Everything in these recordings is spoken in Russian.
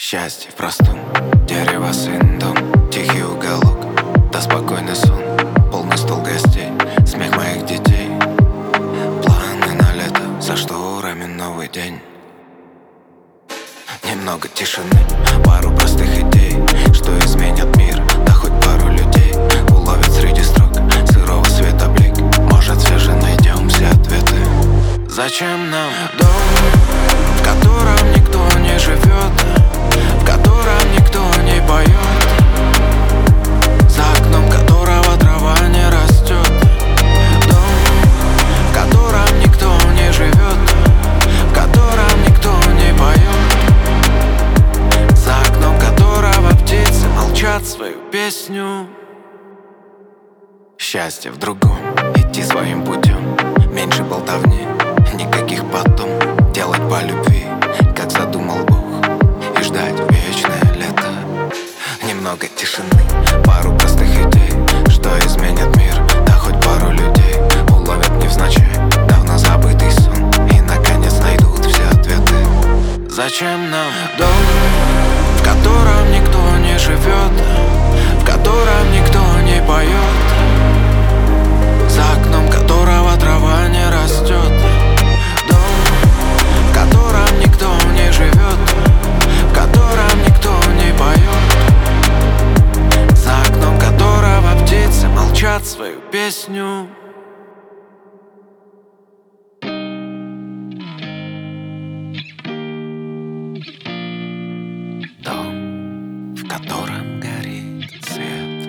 Счастье в простом, дерево, сын, дом, тихий уголок, да спокойный сон, полный стол гостей, смех моих детей, планы на лето, за шторами новый день. Немного тишины, пару простых идей, что изменят мир, да хоть пару людей уловят среди строк сырого света блик. Может, все же найдем все ответы. Зачем нам дом, в котором никто не живет, в котором никто не поет, за окном которого трава не растет? Дом, в котором никто не живет, в котором никто не поет, за окном которого птицы молчат свою песню. Счастье в другом, идти своим путем, меньше болтовни, никаких потом, делать по любви, как задумал Бог, и ждать вечное лето. Немного тишины, пару простых идей, что изменят мир, да хоть пару людей уловят невзначай давно забытый сон, и наконец найдут все ответы. Зачем нам дом, в котором никто не живет, в котором никто не поет, за окном которого трава не растет? Дом, в котором никто не живет, в котором никто не поет, за окном которого птицы молчат свою песню. Дом, в котором горит свет,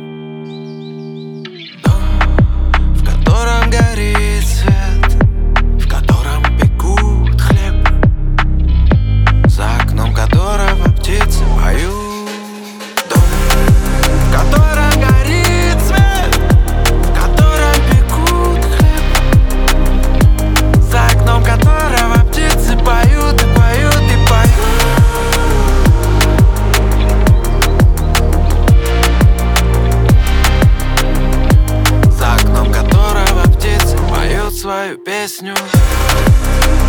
дом, в котором горит свет, в котором пекут хлеб, за окном которого птицы поют. Дом, в котором горит свет, в котором пекут хлеб, за окном которого птицы поют и поют и поют. За окном которого птицы поют свою песню.